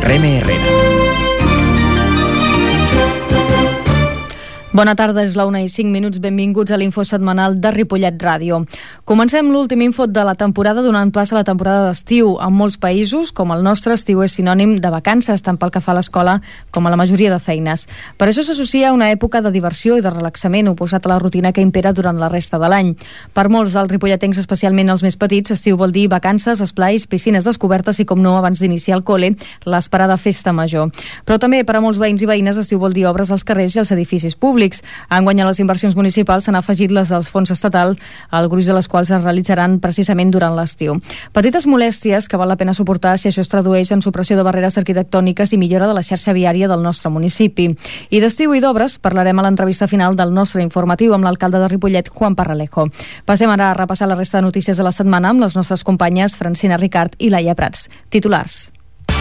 Reme Herrera. Bona tarda, és la 1:05, benvinguts a l'info setmanal de Ripollet Ràdio. Comencem l'últim info de la temporada donant pas a la temporada d'estiu. En molts països, com el nostre, estiu és sinònim de vacances, tant pel que fa a l'escola com a la majoria de feines. Per això s'associa a una època de diversió i de relaxament oposat a la rutina que impera durant la resta de l'any. Per molts dels ripolletens, especialment els més petits, estiu vol dir vacances, esplais, piscines descobertes i, com no, abans d'iniciar el col·le, l'esperada festa major. Però també per a molts veïns i veïnes estiu vol dir obres als carrers i als edificis públics. Enguany a les inversions municipals s'han afegit les dels fons estatal, el gruix de les quals es realitzaran precisament durant l'estiu. Petites molèsties que val la pena suportar si això es tradueix en supressió de barreres arquitectòniques i millora de la xarxa viària del nostre municipi. I d'estiu i d'obres parlarem a l'entrevista final del nostre informatiu amb l'alcalde de Ripollet, Juan Parralejo. Passem ara a repassar la resta de notícies de la setmana amb les nostres companyes Francina Ricart i Laia Prats. Titulars.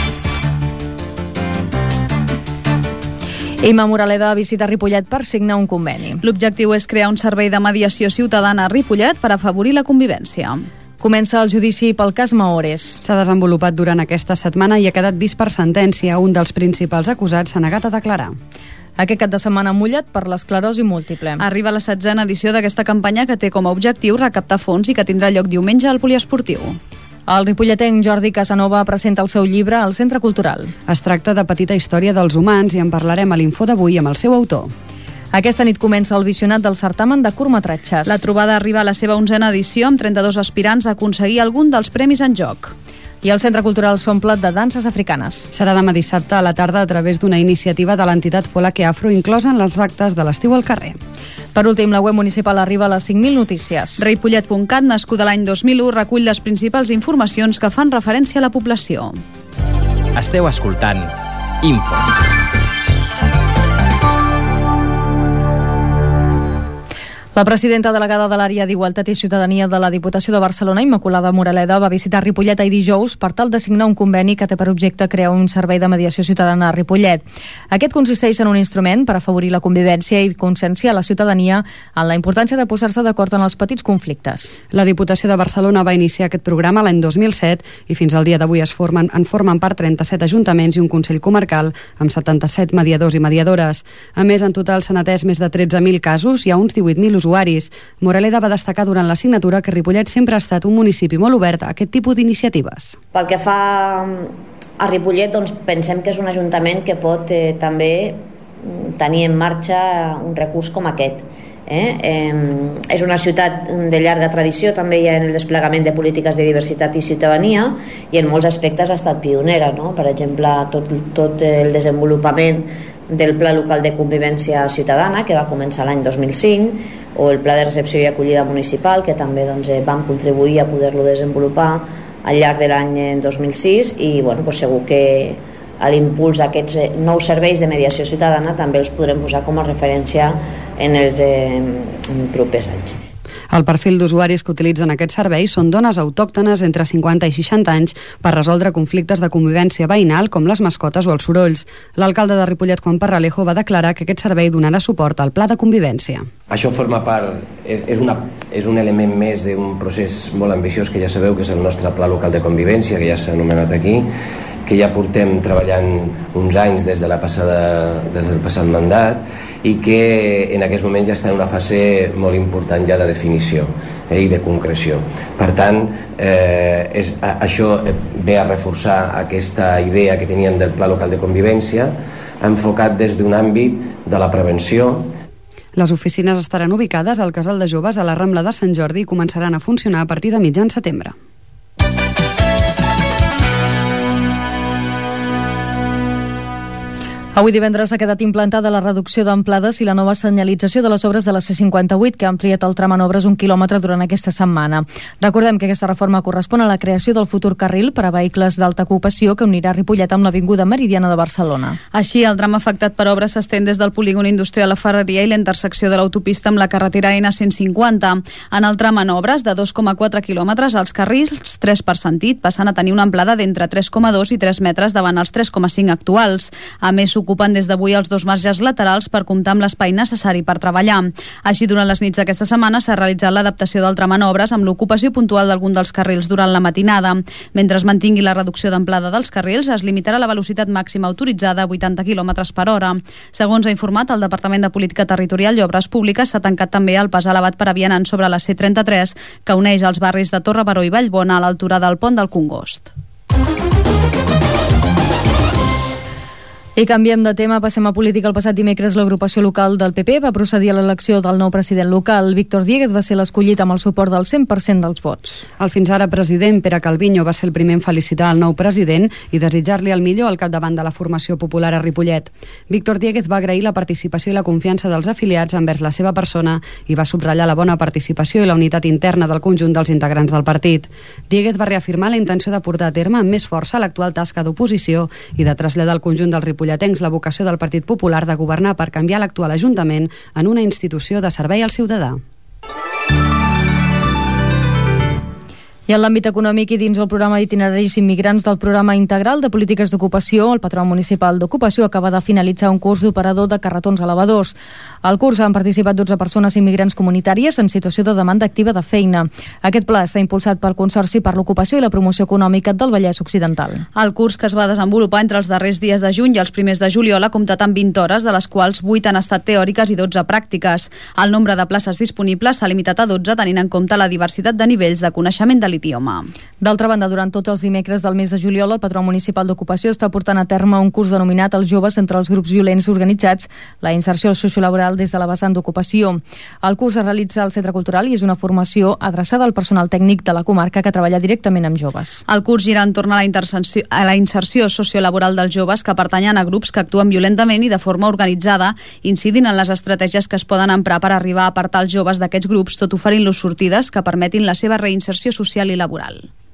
Imma Moraleda visita Ripollet per signar un conveni. L'objectiu és crear un servei de mediació ciutadana a Ripollet per afavorir la convivència. Comença el judici pel cas Mahores. S'ha desenvolupat durant aquesta setmana i ha quedat vist per sentència. Un dels principals acusats s'ha negat a declarar. Aquest cap de setmana mullat per l'esclerosi múltiple. Arriba la 16a edició d'aquesta campanya que té com a objectiu recaptar fons i que tindrà lloc diumenge al poliesportiu. El ripolletenc Jordi Casanova presenta el seu llibre al Centre Cultural. Es tracta de Petita història dels humans i en parlarem a l'info d'avui amb el seu autor. Aquesta nit comença el visionat del certamen de curtmetratges. La trobada arriba a la seva 11a edició amb 32 aspirants a aconseguir algun dels premis en joc. I el Centre Cultural s'omple de danses africanes. Serà demà dissabte a la tarda a través d'una iniciativa de l'entitat Folake Afro inclosa en els actes de l'estiu al carrer. Per últim, la web municipal arriba a les 5.000 notícies. Ripollet.cat, nascuda l'any 2001, recull les principals informacions que fan referència a la població. Esteu escoltant Info. La presidenta delegada de l'àrea d'Igualtat i Ciutadania de la Diputació de Barcelona, Immaculada Moraleda, va visitar Ripollet ahir dijous per tal de signar un conveni que té per objecte crear un servei de mediació ciutadana a Ripollet. Aquest consisteix en un instrument per afavorir la convivència i conscienciar la ciutadania en la importància de posar-se d'acord en els petits conflictes. La Diputació de Barcelona va iniciar aquest programa l'any 2007 i fins al dia d'avui en formen part 37 ajuntaments i un Consell Comarcal amb 77 mediadors i mediadores. A més, en total s'han atès més de 13.000 casos i a uns 18.000 usuaris. Moraleda va destacar durant la signatura que Ripollet sempre ha estat un municipi molt obert a aquest tipus d'iniciatives. Pel que fa a Ripollet, doncs pensem que és un ajuntament que pot també tenir en marxa un recurs com aquest. És una ciutat de llarga tradició també hi ha en el desplegament de polítiques de diversitat i ciutadania i en molts aspectes ha estat pionera, no? Per exemple, tot el desenvolupament del Pla Local de Convivència Ciutadana que va començar l'any 2005 o el Pla de Recepció i Acollida Municipal que també vam contribuir a poder-lo desenvolupar al llarg de l'any 2006 i segur que a l'impuls d'aquests nous serveis de mediació ciutadana també els podrem posar com a referència en els propers anys. El perfil d'usuaris que utilitzen aquest servei són dones autòctones entre 50 i 60 anys per resoldre conflictes de convivència veïnal com les mascotes o els sorolls. L'alcalde de Ripollet, Juan Parralejo, va declarar que aquest servei donarà suport al pla de convivència. Això forma part, és un element més d'un procés molt ambiciós que ja sabeu que és el nostre pla local de convivència, que ja s'ha anomenat aquí, que ja portem treballant uns anys des del passat mandat i que en aquests moments ja està en una fase molt important ja de definició i de concreció. Per tant, això ve a reforçar aquesta idea que teníem del Pla Local de Convivència enfocat des d'un àmbit de la prevenció. Les oficines estaran ubicades al Casal de Joves a la Rambla de Sant Jordi i començaran a funcionar a partir de mitjan setembre. Avui divendres ha quedat implantada la reducció d'amplades i la nova senyalització de les obres de la C58, que ha ampliat el tram en obres 1 quilòmetre durant aquesta setmana. Recordem que aquesta reforma correspon a la creació del futur carril per a vehicles d'alta ocupació que unirà Ripollet amb l'Avinguda Meridiana de Barcelona. Així, el tram afectat per obres s'estén des del polígon industrial a Ferreria i la intersecció de l'autopista amb la carretera N150. En el tram en obres de 2,4 quilòmetres, els carrils 3 per sentit passen a tenir una amplada d'entre 3,2 i 3 metres davant els 3,5 actuals. A més, ocupen des d'avui els 2 marges laterals per comptar amb l'espai necessari per treballar. Així, durant les nits d'aquesta setmana s'ha realitzat l'adaptació del tram en obres amb l'ocupació puntual d'algun dels carrils durant la matinada. Mentre es mantingui la reducció d'amplada dels carrils, es limitarà la velocitat màxima autoritzada a 80 km per hora. Segons ha informat el Departament de Política Territorial i Obres Públiques, s'ha tancat també el pas elevat per a vianants sobre la C33, que uneix els barris de Torre Baró i Vallbona a l'altura del pont del Congost. I canviem de tema, passem a política. El passat dimecres l'agrupació local del PP va procedir a l'elecció del nou president local. Víctor Diéguez va ser l'escollit amb el suport del 100% dels vots. El fins ara president Pere Calviño va ser el primer en felicitar el nou president i desitjar-li el millor al capdavant de la formació popular a Ripollet. Víctor Diéguez va agrair la participació i la confiança dels afiliats envers la seva persona i va subratllar la bona participació i la unitat interna del conjunt dels integrants del partit. Diéguez va reafirmar la intenció de portar a terme amb més força l'actual tasca d'oposició i de traslladar al conjunt del ripolletens la vocació del Partit Popular de governar per canviar l'actual Ajuntament en una institució de servei al ciutadà. I en l'àmbit econòmic i dins el programa d'Itineraris Immigrants del Programa Integral de Polítiques d'Ocupació, el Patronat Municipal d'Ocupació acaba de finalitzar un curs d'operador de carretons elevadors. Al curs han participat 12 persones immigrants comunitàries en situació de demanda activa de feina. Aquest pla està impulsat pel Consorci per l'Ocupació i la Promoció Econòmica del Vallès Occidental. El curs, que es va desenvolupar entre els darrers dies de juny i els primers de juliol, ha comptat amb 20 hores, de les quals 8 han estat teòriques i 12 pràctiques. El nombre de places disponibles s'ha limitat a 12, tenint en compte la diversitat de nivells de coneixement de l'idioma. D'altra banda, durant tots els dimecres del mes de juliol, el Patronat Municipal d'Ocupació està portant a terme un curs denominat Els joves entre els grups violents organitzats, la inserció sociolaboral des de la vessant d'ocupació. El curs es realitza al Centre Cultural i és una formació adreçada al personal tècnic de la comarca que treballa directament amb joves. El curs gira entorn a la inserció sociolaboral dels joves que pertanyen a grups que actuen violentament i de forma organitzada, incidint en les estratègies que es poden emprar per arribar a apartar els joves d'aquests grups, tot oferint-los sortides que permetin la seva reinserció social i laboral.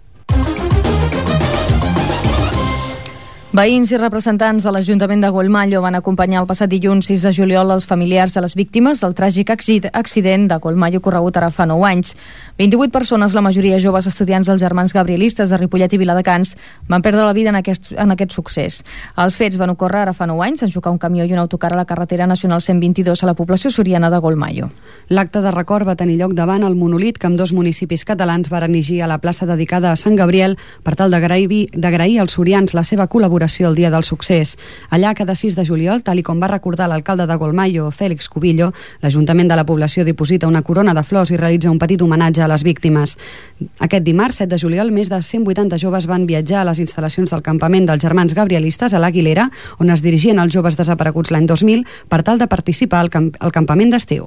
Veïns i representants de l'Ajuntament de Golmallo van acompanyar el passat dilluns 6 de juliol els familiars de les víctimes del tràgic accident de Golmallo ocorregut ara fa 9 anys. 28 persones, la majoria joves estudiants dels Germans Gabrielistes de Ripollet i Viladecans, van perdre la vida en aquest succés. Els fets van ocórrer ara fa 9 anys en xocar un camió i un autocar a la carretera nacional 122 a la població soriana de Golmallo. L'acte de record va tenir lloc davant el monolit que ambdós municipis catalans van erigir a la plaça dedicada a Sant Gabriel per tal d'agrair als sorians la seva col·laboració el dia del succés. Allà, cada 6 de juliol, tal i com va recordar l'alcalde de Golmallo, Félix Cubillo, l'Ajuntament de la població diposita una corona de flors i realitza un petit homenatge a les víctimes. Aquest dimarts, 7 de juliol, més de 180 joves van viatjar a les instal·lacions del campament dels Germans Gabrielistes a l'Aguilera, on es dirigien els joves desapareguts l'any 2000 per tal de participar al campament d'estiu.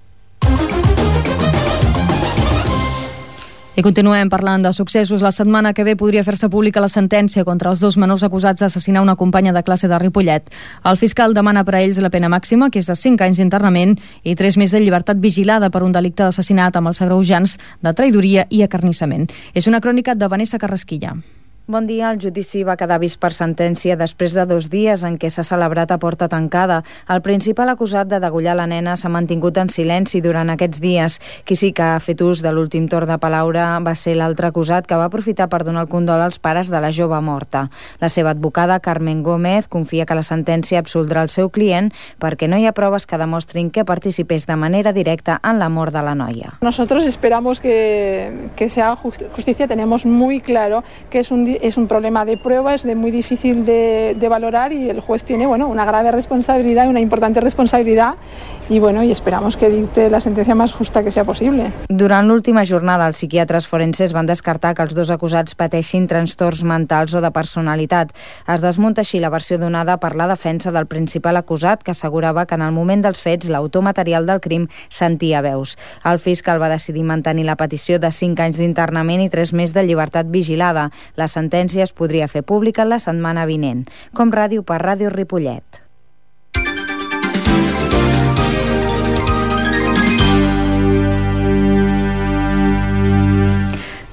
I continuem parlant de successos. La setmana que ve podria fer-se pública la sentència contra els 2 menors acusats d'assassinar una companya de classe de Ripollet. El fiscal demana per a ells la pena màxima, que és de 5 anys d'internament, i 3 més de llibertat vigilada per un delicte d'assassinat amb els agreujants de traïdoria i acarnissament. És una crònica de Vanessa Carrasquilla. Bon dia. El judici va quedar vist per sentència després de 2 dies en què s'ha celebrat a porta tancada. El principal acusat de degollar la nena s'ha mantingut en silenci durant aquests dies. Qui sí que ha fet ús de l'últim torn de paraula va ser l'altre acusat, que va aprofitar per donar el condol als pares de la jove morta. La seva advocada, Carmen Gómez, confia que la sentència absoldrà el seu client perquè no hi ha proves que demostrin que participés de manera directa en la mort de la noia. Nosotros esperamos que se haga justicia. Tenemos muy claro que es un problema de pruebas, muy difícil de valorar, y el juez tiene una grave responsabilidad y una importante responsabilidad y esperamos que dicte la sentencia más justa que sea possible. Durant l'última jornada, els psiquiatres forenses van descartar que els 2 acusats pateixin trastorns mentals o de personalitat. Es desmunta així la versió donada per la defensa del principal acusat, que assegurava que en el moment dels fets l'autor material del crim sentia veus. El fiscal va decidir mantenir la petició de 5 anys d'internament i 3 més de llibertat vigilada. La sentència es podria fer pública la setmana vinent. Com ràdio per Ràdio Ripollet.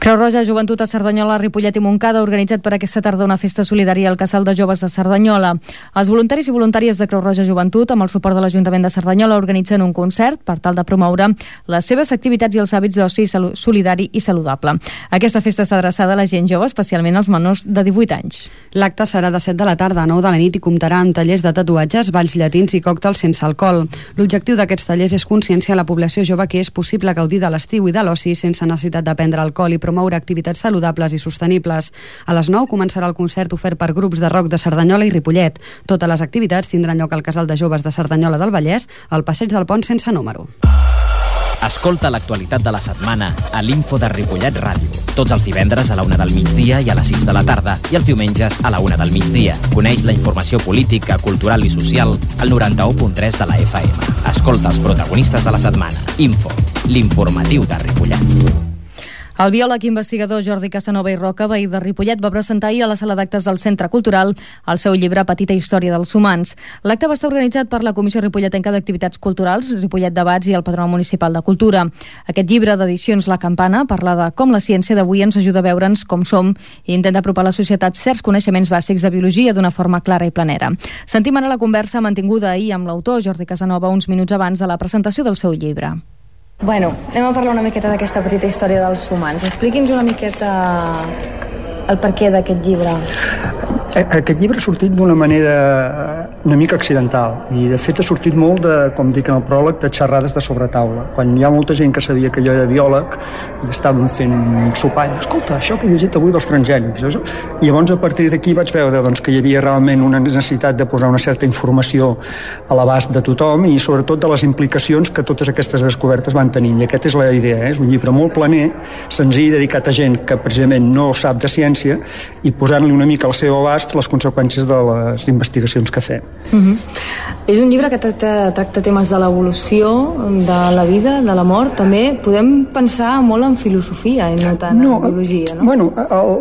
Creu Roja Joventut a Cerdanyola, Ripollet i Montcada ha organitzat per aquesta tarda una festa solidària al Casal de Joves de Cerdanyola. Els voluntaris i voluntàries de Creu Roja Joventut, amb el suport de l'Ajuntament de Cerdanyola, organitzen un concert per tal de promoure les seves activitats i els hàbits d'oci solidari i saludable. Aquesta festa està adreçada a la gent jove, especialment als menors de 18 anys. L'acte serà de 7 de la tarda a 9 de la nit i comptarà amb tallers de tatuatges, balls llatins i còctels sense alcohol. L'objectiu d'aquests tallers és conscienciar la població jove que és possible gaudir de l'estiu i de l'oci sense necessitat de prendre alcohol i promoure activitats saludables i sostenibles. A les 9 començarà el concert ofert per grups de rock de Cerdanyola i Ripollet. Totes les activitats tindran lloc al Casal de Joves de Cerdanyola del Vallès, al Passeig del Pont sense número. Escolta l'actualitat de la setmana a l'Info de Ripollet Ràdio. Tots els divendres a la 1 del migdia i a les 6 de la tarda i els diumenges a la 1 del migdia. Coneix la informació política, cultural i social al 91.3 de la FM. Escolta els protagonistes de la setmana. Info, l'informatiu de Ripollet. El biòleg investigador Jordi Casanova i Roca, veí de Ripollet, va presentar ahir a la sala d'actes del Centre Cultural el seu llibre Petita història dels humans. L'acte va estar organitzat per la Comissió Ripolletenca d'Activitats Culturals, Ripollet Debats i el Patronat Municipal de Cultura. Aquest llibre d'edicions La Campana parla de com la ciència d'avui ens ajuda a veure'ns com som i intenta apropar a la societat certs coneixements bàsics de biologia d'una forma clara i planera. Sentim ara la conversa mantinguda ahir amb l'autor Jordi Casanova uns minuts abans de la presentació del seu llibre. Bueno, anem a parlar una miqueta d'aquesta petita història dels humans. Expliqui'ns una miqueta el perquè d'aquest llibre. Aquest llibre ha sortit d'una manera una mica accidental i de fet ha sortit molt de, com dic en el pròleg, de xerrades de sobretaula. Quan hi ha molta gent que sabia que jo era biòleg i estàvem fent un sopar, escolta, això que he llegit avui dels transgènics. I llavors a partir d'aquí vaig veure doncs, que hi havia realment una necessitat de posar una certa informació a l'abast de tothom i sobretot de les implicacions que totes aquestes descobertes van tenint. I aquesta és la idea, és un llibre molt planer, senzill, dedicat a gent que precisament no sap de ciència i posant-li una mica al seu abast les conseqüències de les investigacions que fem. És un llibre que tracta temes de l'evolució, de la vida, de la mort. També podem pensar molt en filosofia i no tant en biologia, no? Bueno,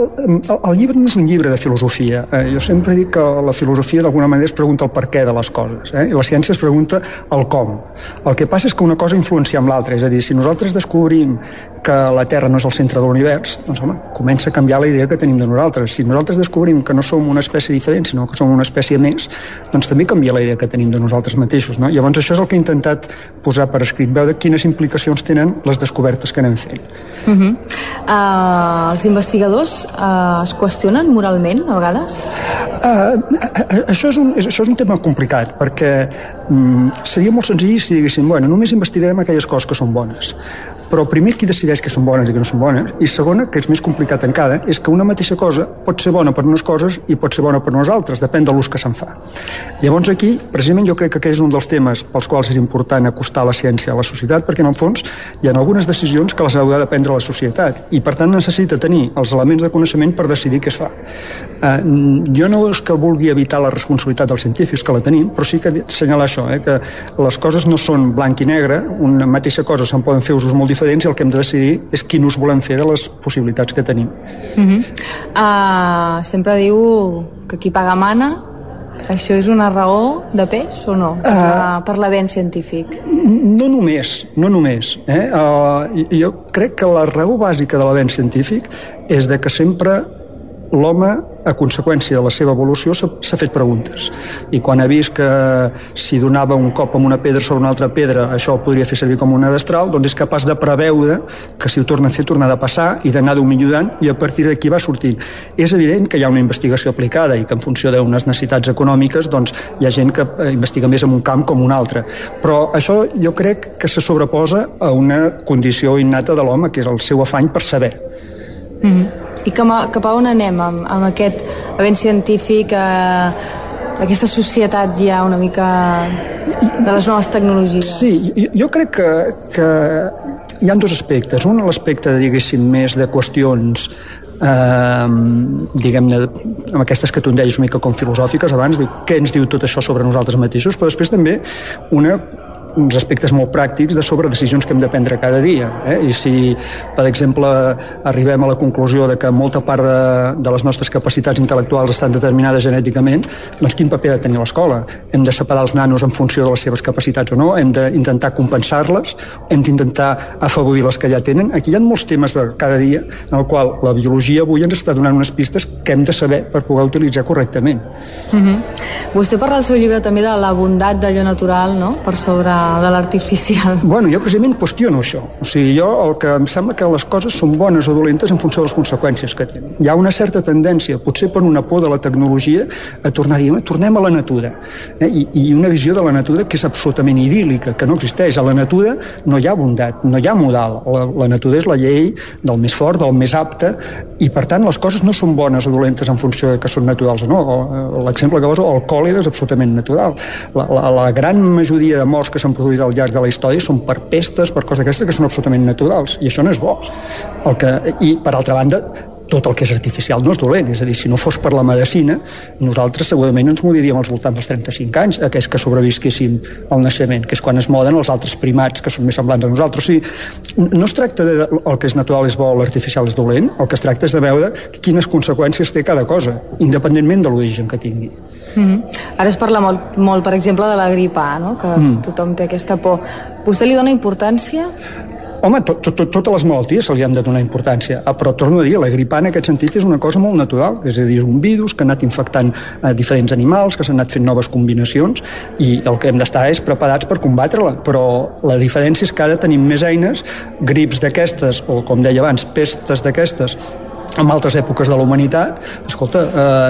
el llibre no és un llibre de filosofia. Jo sempre dic que la filosofia d'alguna manera es pregunta el per què de les coses, i la ciència es pregunta el com. El que passa és que una cosa influencia amb l'altra, és a dir, si nosaltres descobrim que la Terra no és el centre de l'univers, doncs home, comença a canviar la idea que tenim de nosaltres. Si nosaltres descobrim que no som una espècie diferent, sinó que som una espècie més, doncs també canvia la idea que tenim de nosaltres mateixos, no? Llavors això és el que he intentat posar per escrit, veure quines implicacions tenen les descobertes que anem fent. Els investigadors es qüestionen moralment a vegades? Això és un tema complicat, perquè seria molt senzill si diguéssim, bueno, només investigarem aquelles coses que són bones. Però primer qui decideix que són bones i que no són bones, i segona, que és més complicat encara, és que una mateixa cosa pot ser bona per unes coses i pot ser bona per unes altres, depèn de l'ús que se'n fa. Llavors aquí, precisament jo crec que aquest és un dels temes pels quals és important acostar la ciència a la societat, perquè en el fons hi ha algunes decisions que les haurà de prendre la societat i per tant necessita tenir els elements de coneixement per decidir què es fa. Jo no és que vulgui evitar la responsabilitat dels científics, que la tenim, però sí que assenyalar això, que les coses no són blanc i negre, una mateixa cosa se'n poden fer usos molt diferents i el que hem de decidir és quin ús volem fer de les possibilitats que tenim. Sempre diu que qui paga mana. Això és una raó de pes o no? Per l'avenç científic? No només. Jo crec que la raó bàsica de l'avenç científic és de que sempre l'home, a conseqüència de la seva evolució, s'ha fet preguntes. I quan ha vist que si donava un cop amb una pedra sobre una altra pedra això ho podria fer servir com una destral, doncs és capaç de preveure que si ho torna a fer torna a passar i d'anar-ho millorant i a partir d'aquí va sortir. És evident que hi ha una investigació aplicada i que en funció d'unes necessitats econòmiques doncs hi ha gent que investiga més en un camp com un altre. Però això jo crec que se sobreposa a una condició innata de l'home, que és el seu afany per saber. I cap a on anem amb aquest avenç científic, aquesta societat ja una mica de les noves tecnologies? Sí, jo crec que hi ha dos aspectes. Un, l'aspecte, diguéssim, més de qüestions diguem-ne, amb aquestes que tu en deies una mica com filosòfiques abans, què ens diu tot això sobre nosaltres mateixos, però després també una uns aspectes molt pràctics de sobre decisions que hem de prendre cada dia. I si, per exemple, arribem a la conclusió de que molta part de les nostres capacitats intel·lectuals estan determinades genèticament, doncs quin paper ha de tenir l'escola? Hem de separar els nanos en funció de les seves capacitats o no? Hem d'intentar compensar-les? Hem d'intentar afavorir les que ja tenen? Aquí hi ha molts temes de cada dia en el qual la biologia avui ens està donant unes pistes que hem de saber per poder utilitzar correctament. Vostè parla al seu llibre també de la bondat d'allò natural, no?, per sobre de l'artificial. Bueno, jo precisament qüestiono això. O sigui, jo el que em sembla que les coses són bones o dolentes en funció de les conseqüències que tenen. Hi ha una certa tendència, potser per una por de la tecnologia, a tornar a dir, tornem a la natura. I una visió de la natura que és absolutament idíl·lica, que no existeix. A la natura no hi ha bondat, no hi ha moral. La natura és la llei del més fort, del més apte, i per tant les coses no són bones o dolentes en funció de que són naturals o no. L'exemple que poso, el còlera és absolutament natural. La gran majoria de morts que s'han produït al llarg de la història són per pestes, per coses aquestes que són absolutament naturals, i això no és bo. I per altra banda, tot el que és artificial no és dolent, és a dir, si no fos per la medicina, nosaltres segurament ens moriríem als voltants dels 35 anys, aquells que sobrevisquessin al naixement, que és quan es moden els altres primats que són més semblants a nosaltres. O sigui, no es tracta de el que és natural és bo, l'artificial és dolent, el que es tracta és de veure quines conseqüències té cada cosa, independentment de l'origen que tingui. Ara es parla molt, per exemple, de la grip A, no?, que tothom té aquesta por. Vostè li dona importància? Home, totes les malalties se li han de donar importància, però torno a dir, la grip A en aquest sentit és una cosa molt natural, és a dir, és un virus que ha anat infectant diferents animals, que s'han anat fent noves combinacions, i el que hem d'estar és preparats per combatre-la, però la diferència és que ara tenim més eines, grips d'aquestes, o com deia abans, pestes d'aquestes, en altres èpoques de la humanitat, escolta,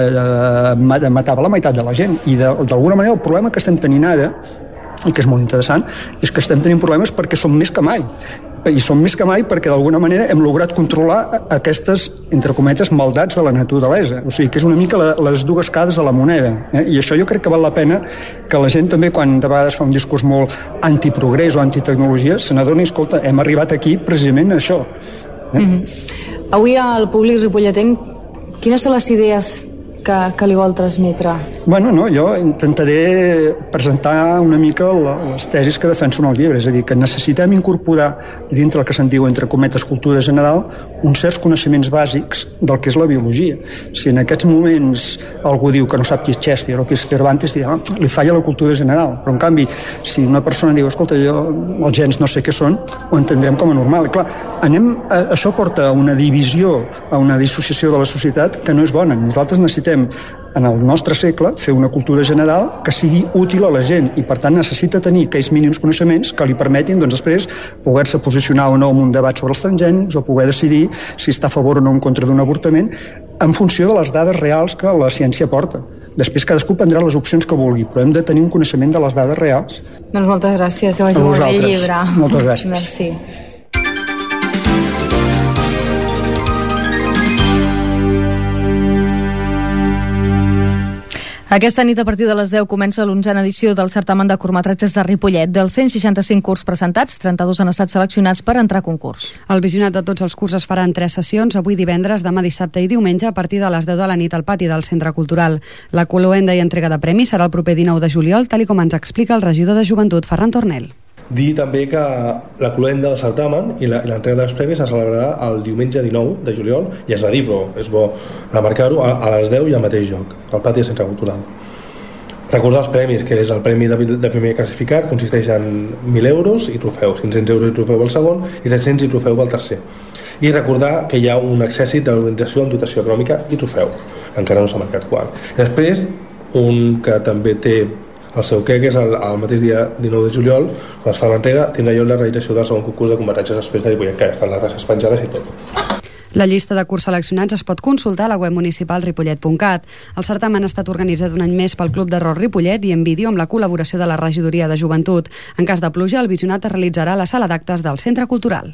matava la meitat de la gent, i d'alguna manera el problema que estem tenint ara, i que és molt interessant, és que estem tenint problemes perquè som més que mai. I som més que mai perquè d'alguna manera hem lograt controlar aquestes, entre cometes, maldats de la naturalesa. O sigui, que és una mica les dues cares de la moneda. I això jo crec que val la pena que la gent també, quan de vegades fa un discurs molt antiprogrés o antitecnologia, se n'adoni, escolta, hem arribat aquí precisament a això. Avui al públic ripolletenc, quines són les idees que li vol transmetre? Bueno, no, jo intentaré presentar una mica les tesis que defenso en el llibre, és a dir, que necessitem incorporar dintre el que se'n diu, entre cometes, cultura general, uns certs coneixements bàsics del que és la biologia. Si en aquests moments algú diu que no sap qui és Shakespeare o qui és Cervantes, dirà, li falla la cultura general, però en canvi, si una persona diu, escolta, jo els gens no sé què són, ho entendrem com a normal. I clar, això porta a una divisió, a una dissociació de la societat que no és bona. Nosaltres necessitem en el nostre segle fer una cultura general que sigui útil a la gent i per tant necessita tenir aquells mínims coneixements que li permetin doncs, després poder-se posicionar o no en un debat sobre els transgènics o poder decidir si està a favor o no en contra d'un avortament en funció de les dades reals que la ciència porta. Després cadascú prendrà les opcions que vulgui, però hem de tenir un coneixement de les dades reals. Doncs moltes gràcies, que vagi molt bé el llibre. Moltes gràcies. Merci. Aquesta nit a partir de les 10 comença l'11a edició del certamen de curtmetratges de Ripollet. Dels 165 curts presentats, 32 han estat seleccionats per entrar a concurs. El visionat de tots els curts es farà en 3 sessions, avui divendres, demà dissabte i diumenge, a partir de les 10 de la nit al pati del Centre Cultural. La cloenda i entrega de premis serà el proper 19 de juliol, tal com ens explica el regidor de Joventut, Ferran Tornel. Dir també que la cloenda del certamen i l'entrega dels premis es celebrarà el diumenge 19 de juliol, ja es va dir, però és bo remarcar-ho, a les 10 i al mateix lloc, al pati del Centre Cultural. Recordar els premis, que és el premi de primer classificat, consisteix en 1.000 euros i trofeus, 500 euros i trofeu pel segon i 300 i trofeu pel tercer. I recordar que hi ha un accèssit de l'organització amb dotació econòmica i trofeu, encara no s'ha marcat quan. Després, un que també té el seu què, que és el mateix dia 19 de juliol, quan es fa l'entrega, tindrà lloc la realització del segon concurs de curtmetratges després de Ripollet, que estan les races penjades i tot. La llista de curts seleccionats es pot consultar a la web municipal ripollet.cat. El certamen ha estat organitzat un any més pel Club de Rock Ripollet i en vídeo amb la col·laboració de la Regidoria de Joventut. En cas de pluja, el visionat es realitzarà a la sala d'actes del Centre Cultural.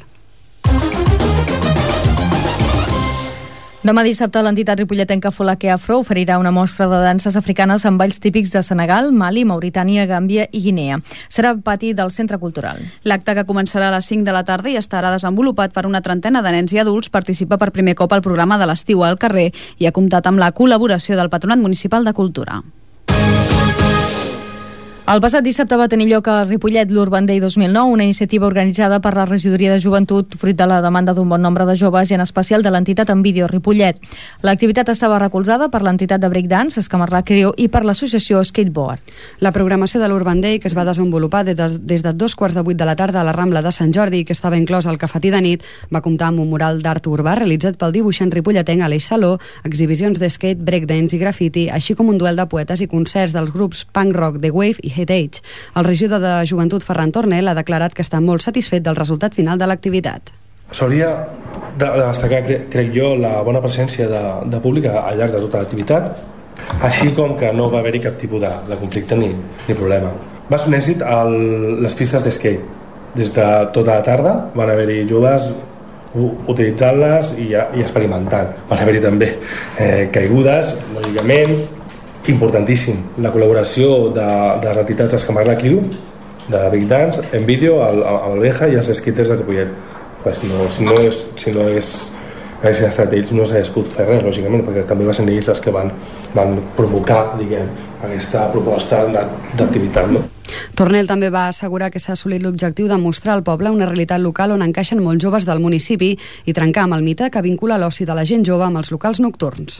Demà dissabte l'entitat ripolletenca Folake Afro oferirà una mostra de danses africanes amb balls típics de Senegal, Mali, Mauritània, Gàmbia i Guinea. Serà al pati del Centre Cultural. L'acte, que començarà a les 5 de la tarda i estarà desenvolupat per una trentena de nens i adults, participa per primer cop al programa de l'estiu al carrer i ha comptat amb la col·laboració del Patronat Municipal de Cultura. El passat dissabte va tenir lloc a Ripollet l'Urban Day 2009, una iniciativa organitzada per la Regidoria de Joventut fruit de la demanda d'un bon nombre de joves i en especial de l'entitat Envídio Ripollet. L'activitat estava recolzada per l'entitat de breakdance, Escamarlà Crew, i per l'associació Skateboard. La programació de l'Urban Day, que es va desenvolupar des de 2:15 de la tarda a la Rambla de Sant Jordi, que estava inclòs al cafetí de nit, va comptar amb un mural d'art urbà realitzat pel dibuixant ripolletenc Aleix Saló, exhibicions de skate, breakdance i graffiti, així com un duel de poetes i concerts dels grups punk rock The Wave i Hate Age. El regidor de Joventut, Ferran Tornel, ha declarat que està molt satisfet del resultat final de l'activitat. S'hauria de destacar, crec jo, la bona presència de públic al llarg de tota l'activitat, així com que no va haver-hi cap tipus de conflicte ni problema. Va ser un èxit les pistes d'skate. Des de tota la tarda van haver-hi joves utilitzant-les i experimentant. Van haver-hi també caigudes, lògicament, importantíssim. La col·laboració de les entitats Escamarlà Crew, de breakdance, Envídio, el Benja i els skaters de Ripollet. Si no haguessin estat ells no s'hagués pogut fer res, lògicament, perquè també va ser ells els que van provocar, diguem, aquesta proposta d'activitat, no? Tornel també va assegurar que s'ha assolit l'objectiu de mostrar al poble una realitat local on encaixen molts joves del municipi i trencar amb el mite que vincula l'oci de la gent jove amb els locals nocturns.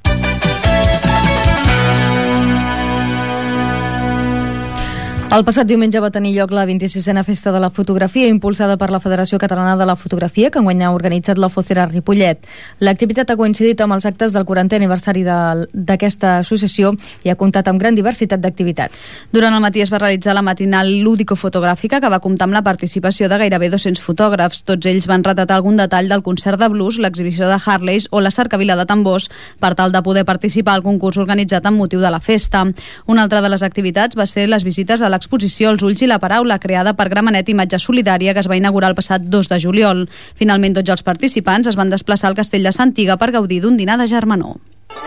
El passat diumenge va tenir lloc la 26a Festa de la Fotografia, impulsada per la Federació Catalana de la Fotografia, que enguany ha organitzat la Focera Ripollet. L'activitat ha coincidit amb els actes del 40è aniversari d'aquesta associació i ha comptat amb gran diversitat d'activitats. Durant el matí es va realitzar la matinal lúdico-fotogràfica, que va comptar amb la participació de gairebé 200 fotògrafs. Tots ells van retratar algun detall del concert de blues, l'exhibició de Harleys o la cercavila de tambors, per tal de poder participar al concurs organitzat amb motiu de la festa. Una altra de les activitats va ser les visites a l'exposició Els ulls i la paraula, creada per Gramenet Imatge Solidària, que es va inaugurar el passat 2 de juliol. Finalment, tots els participants es van desplaçar al Castell de Santiga per gaudir d'un dinar de germanor.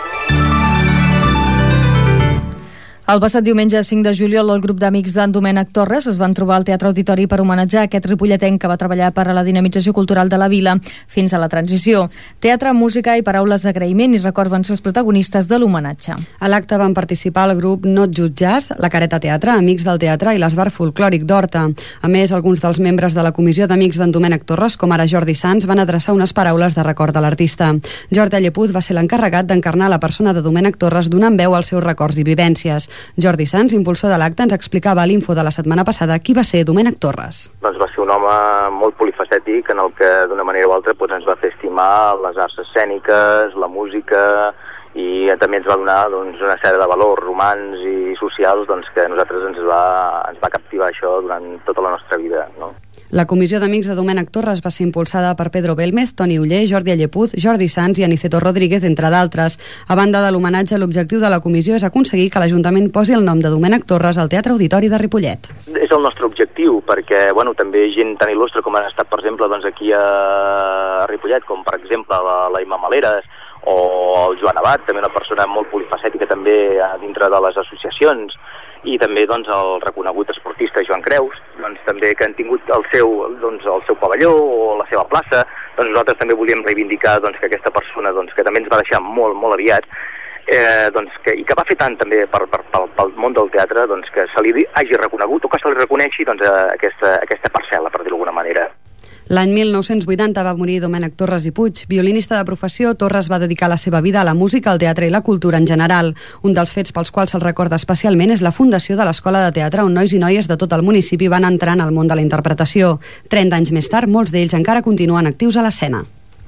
El passat diumenge 5 de juliol el grup d'amics d'en Domènec Torres es van trobar al Teatre Auditori per homenatjar aquest ripolletenc que va treballar per a la dinamització cultural de la vila fins a la transició. Teatre, música i paraules d'agraïment i record van ser els protagonistes de l'homenatge. A l'acte van participar el grup Not Just Jazz, la Careta Teatre, Amics del Teatre i l'Esbar Folclòric d'Horta. A més, alguns dels membres de la comissió d'amics d'en Domènec Torres, com ara Jordi Sans, van adreçar unes paraules de record a l'artista. Jordi Llepuz va ser l'encarregat d'encarnar la persona de Domènec Torres donant veu als seus records i vivències. Jordi Sans, impulsor de l'acte, ens explicava a l'Info de la setmana passada qui va ser Domènec Torres. Doncs va ser un home molt polifacètic en el que d'una manera o altra ens va fer estimar les arts escèniques, la música i també ens va donar una sèrie de valors humans i socials que a nosaltres ens va captivar això durant tota la nostra vida, no? La comissió d'amics de Domènec Torres va ser impulsada per Pedro Belmez, Toni Uller, Jordi Llepuz, Jordi Sans i Aniceto Rodríguez, entre d'altres. A banda de l'homenatge, l'objectiu de la comissió és aconseguir que l'Ajuntament posi el nom de Domènec Torres al Teatre Auditori de Ripollet. És el nostre objectiu, perquè també gent tan il·lustre com han estat, per exemple, aquí a Ripollet, com per exemple la Imma Maleres o el Joan Abad, també una persona molt polifacètica també dintre de les associacions, i també el reconegut esportista Joan Creus, també que han tingut el seu pavelló o la seva plaça. Nosaltres també volíem reivindicar que aquesta persona que també ens va deixar molt, molt aviat, i que va fer tant també pel món del teatre, que se li hagi reconegut o que se li reconeixi aquesta parcel·la, per dir-ho d'alguna manera. L'any 1980 va morir Domènec Torres i Puig. Violinista de professió, Torres va dedicar la seva vida a la música, al teatre i la cultura en general. Un dels fets pels quals se'l recorda especialment és la fundació de l'Escola de Teatre, on nois i noies de tot el municipi van entrar en el món de la interpretació. 30 anys més tard, molts d'ells encara continuen actius a l'escena.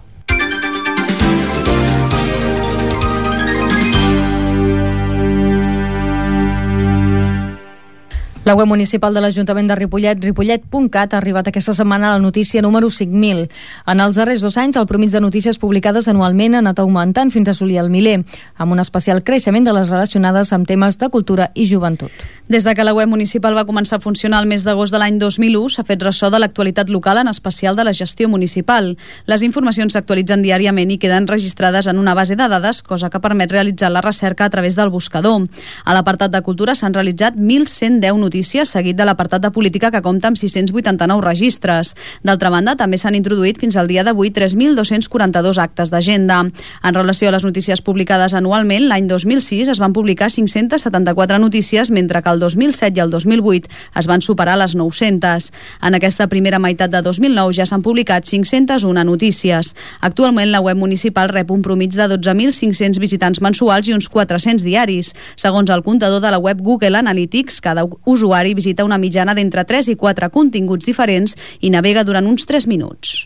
La web municipal de l'Ajuntament de Ripollet, ripollet.cat, ha arribat aquesta setmana a la notícia número 5.000. En els darrers 2 anys, el promís de notícies publicades anualment ha anat augmentant fins a assolir el miler, amb un especial creixement de les relacionades amb temes de cultura i joventut. Des de que la web municipal va començar a funcionar el mes d'agost de l'any 2001, s'ha fet ressò de l'actualitat local, en especial de la gestió municipal. Les informacions s'actualitzen diàriament i queden registrades en una base de dades, cosa que permet realitzar la recerca a través del buscador. A l'apartat de cultura s'han realitzat 1.110 notícies notícies, seguit de l'apartat de política que compta amb 689 registres. D'altra banda, també s'han introduït fins al dia d'avui 3.242 actes d'agenda. En relació a les notícies publicades anualment, l'any 2006 es van publicar 574 notícies, mentre que el 2007 i el 2008 es van superar les 900. En aquesta primera meitat de 2009 ja s'han publicat 501 notícies. Actualment, la web municipal rep un promig de 12.500 visitants mensuals i uns 400 diaris. Segons el comptador de la web Google Analytics, cada usuari visita una mitjana d'entre 3 i 4 continguts diferents i navega durant uns 3 minuts.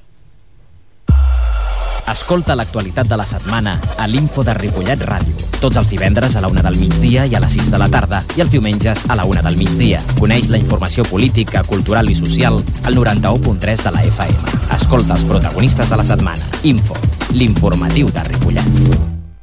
Escolta l'actualitat de la setmana a l'Info de Ripollet Ràdio. Tots els divendres a la 1 del migdia i a les 6 de la tarda i els diumenges a la 1 del migdia. Coneix la informació política, cultural i social al 91.3 de la FM. Escolta els protagonistes de la setmana. Info, l'informatiu de Ripollet.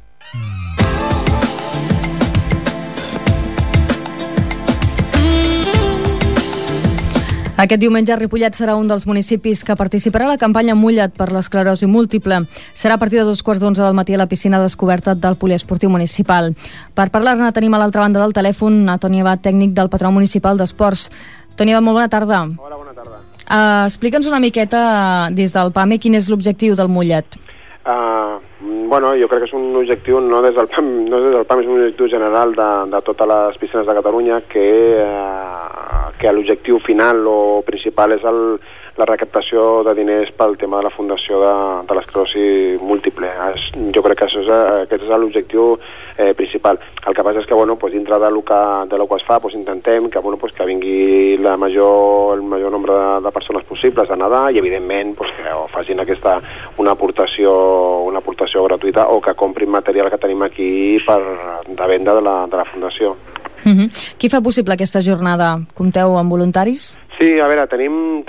Aquest diumenge Ripollet serà un dels municipis que participarà a la campanya Mulla't per l'esclerosi múltiple. Serà a partir de 2:15 del matí a la piscina descoberta del poliesportiu municipal. Per parlar-ne tenim a l'altra banda del telèfon a Toni Abad, tècnic del Patró Municipal d'Esports. Toni Abad, molt bona tarda. Hola, bona tarda. Explica'ns una miqueta des del PAME quin és l'objectiu del Mulla't. Bueno, jo crec que és un objectiu no des del PAM, és un objectiu general de totes les piscines de Catalunya que l'objectiu final o principal és la recaptació de diners pel tema de la fundació de l'esclerosi múltiple. Jo crec que aquest és l'objectiu principal. El que passa és que dintre de lo que es fa intentem que vingui el major nombre de persones possibles a nedar i evidentment que facin una aportació gratuïta o que comprin material que tenim aquí de venda de la fundació. Qui fa possible aquesta jornada? Compteu amb voluntaris? Sí, a veure, tenim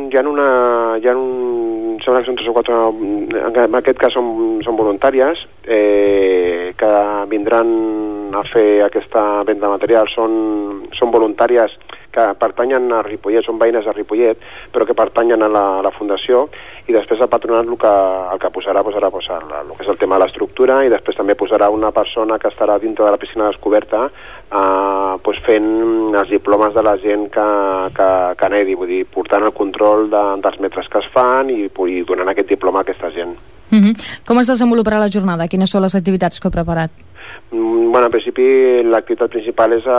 sembla que són 3 o 4, en aquest cas són voluntàries, que vindran a fer aquesta venda de material. Són voluntàries que pertanyen a Ripollet, són veïnes de Ripollet, però que pertanyen a la Fundació, i després el patronat el que posarà el que és el tema de l'estructura, i després també posarà una persona que estarà dintre de la piscina descoberta fent els diplomes de la gent que nedi, vull dir, portant el control dels metres que es fan i donant aquest diploma a aquesta gent. Com es desenvoluparà la jornada? Quines són les activitats que heu preparat? En principi l'activitat principal és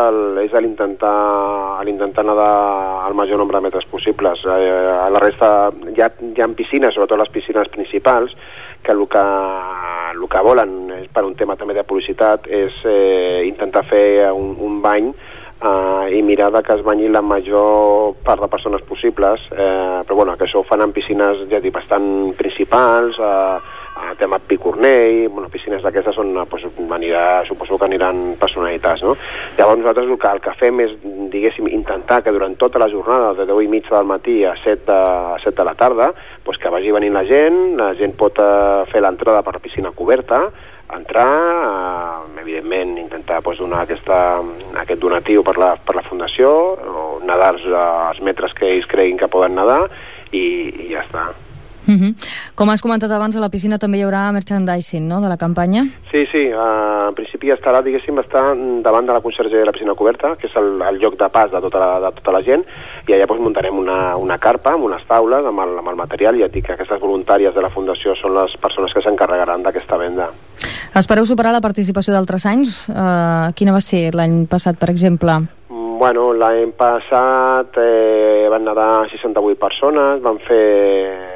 l'intentar nedar el major nombre de metres possibles. A la resta hi ha piscines, sobretot les piscines principals, que el que volen, per un tema també de publicitat, és intentar fer un bany i mirar que es banyi la major part de persones possibles, però que això ho fan en piscines, ja dic, bastant principals, tema Picornell, piscines d'aquestes on suposo que aniran personalitats, no? Llavors nosaltres el que fem és, diguéssim, intentar que durant tota la jornada, de 10:30 del matí a 7 de la tarda, que vagi venint la gent pot fer l'entrada per la piscina coberta, entrar, evidentment intentar donar aquest donatiu per la Fundació, o nedar els metres que ells creguin que poden nedar, i ja està. Com has comentat abans, a la piscina també hi haurà merchandising, no?, de la campanya? Sí, en principi està davant de la consergeria de la piscina coberta, que és el lloc de pas de tota la gent, i allà muntarem una carpa amb unes taules amb el material, i ja dic que aquestes voluntàries de la Fundació són les persones que s'encarregaran d'aquesta venda. Espereu superar la participació d'altres anys? Quina va ser l'any passat, per exemple? L'any passat van nedar 68 persones, van fer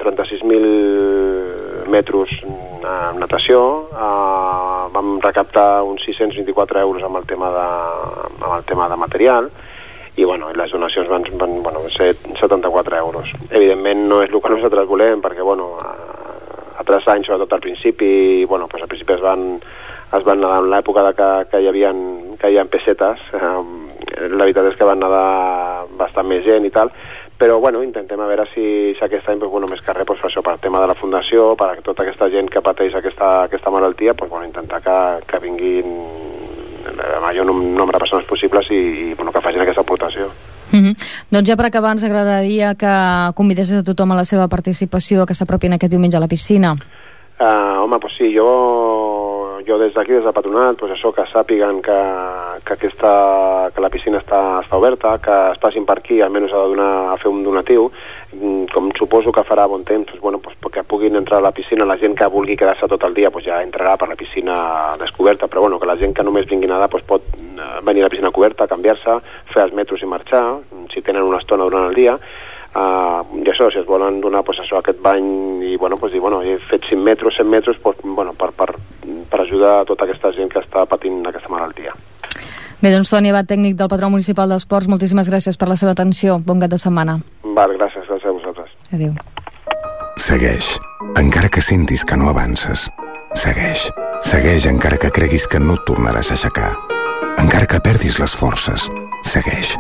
36.000 metres en natació, vam recaptar uns 624 euros amb el tema de material, i les donacions van ser 74 euros. Evidentment no és el que nosaltres volem, perquè altres anys, sobretot al principi, al principi es van nedar en l'època que hi havia pessetes, la veritat és que van nedar bastant més gent i tal, però intentem a veure si aquest any més que res per això, per tema de la Fundació, per tota aquesta gent que pateix aquesta malaltia, intentar que vinguin el major nombre de persones possibles i que facin aquesta aportació. Doncs ja per acabar ens agradaria que convidessis a tothom a la seva participació, que s'apropin aquest diumenge a la piscina. Sí, jo jo des d'aquí, des del patronat, doncs això, que sàpiguen que la piscina està oberta, que es passin per aquí, almenys a fer un donatiu, com suposo que farà bon temps, doncs, bueno, doncs, que puguin entrar a la piscina. La gent que vulgui quedar-se tot el dia doncs ja entrarà per la piscina descoberta, però bueno, que la gent que només vingui a nedar doncs pot venir a la piscina coberta, canviar-se, fer els metros i marxar, si tenen una estona durant el dia. I això, si es volen donar pues, això, aquest bany i bueno, pues, dir, bueno, he fet 100 metres pues, bueno, per ajudar a tota aquesta gent que està patint aquesta malaltia. Bé, doncs Toni Abat, tècnic del Patró Municipal d'Esports, moltíssimes gràcies per la seva atenció. Bon cap de setmana. Val, gràcies a vosaltres. Adéu. Segueix, encara que sentis que no avances. Segueix encara que creguis que no et tornaràs a aixecar. Encara que perdis les forces. Segueix.